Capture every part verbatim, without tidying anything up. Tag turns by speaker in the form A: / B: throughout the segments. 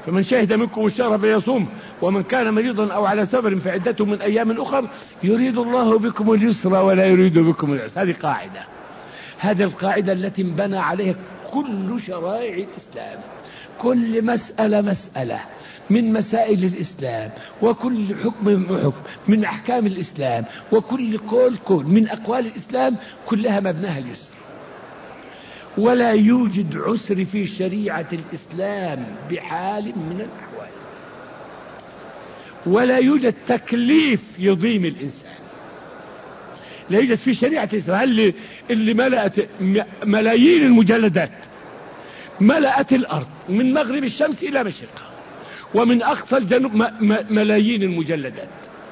A: فمن شهد منكم الشهر فليصوم ومن كان مريضا أو على سفر فعدته من أيام أخر يريد الله بكم اليسر ولا يريد بكم العسر. هذه قاعدة، هذه القاعدة التي انبنى عليها كل شرائع الإسلام. كل مسألة مسألة من مسائل الإسلام، وكل حكم حكم من أحكام الإسلام، وكل قول قول من أقوال الإسلام، كلها مبناها اليسر. ولا يوجد عسر في شريعة الإسلام بحال من الأحوال، ولا يوجد تكليف يضيم الإنسان. لا يوجد في شريعة الإسلام اللي, اللي ملأت ملايين المجلدات، ملأت الأرض من مغرب الشمس إلى مشرقها، ومن أقصى الجنوب ملايين المجلدات،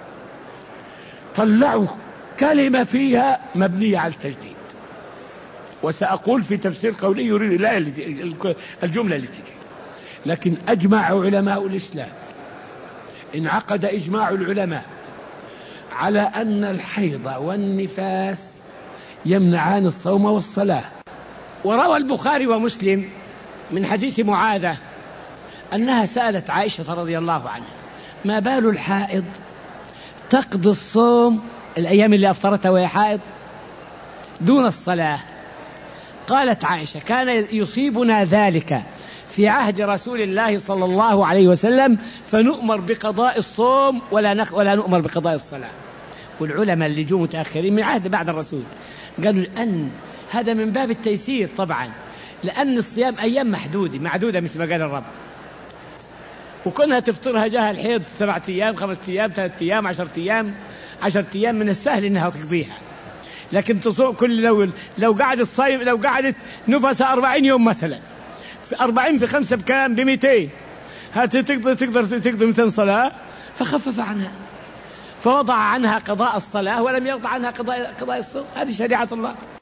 A: طلعوا كلمة فيها مبنية على التجديد. وسأقول في تفسير قولي يريد الآية الجملة التي تجي. لكن أجمع علماء الإسلام، انعقد إجماع العلماء على أن الحيض والنفاس يمنعان الصوم والصلاة.
B: وروى البخاري ومسلم من حديث معاذة أنها سألت عائشة رضي الله عنها: ما بال الحائض تقضي الصوم الأيام اللي أفطرتها وهي حائض دون الصلاة؟ قالت عائشة: كان يصيبنا ذلك في عهد رسول الله صلى الله عليه وسلم فنؤمر بقضاء الصوم ولا نخ ولا نؤمر بقضاء الصلاة. والعلماء اللي جو متأخرين من عهد بعد الرسول قالوا أن هذا من باب التيسير طبعا، لأن الصيام أيام محدودة معدودة مثل ما قال الرب، وكونها تفطرها جاه الحيض سبعة أيام خمسة أيام ثلاثة أيام عشرة أيام عشرة أيام من السهل إنها تقضيها. لكن تصوم كل لو لو قعدت صايم لو قعدت نفسها أربعين يوم مثلا، في أربعين في خمسة بكام؟ بمئتين. هتقدر تقدر تقدر مئتين صلاة، فخفف عنها، فوضع عنها قضاء الصلاة ولم يوضع عنها قضاء قضاء الصوم. هذه شريعة الله.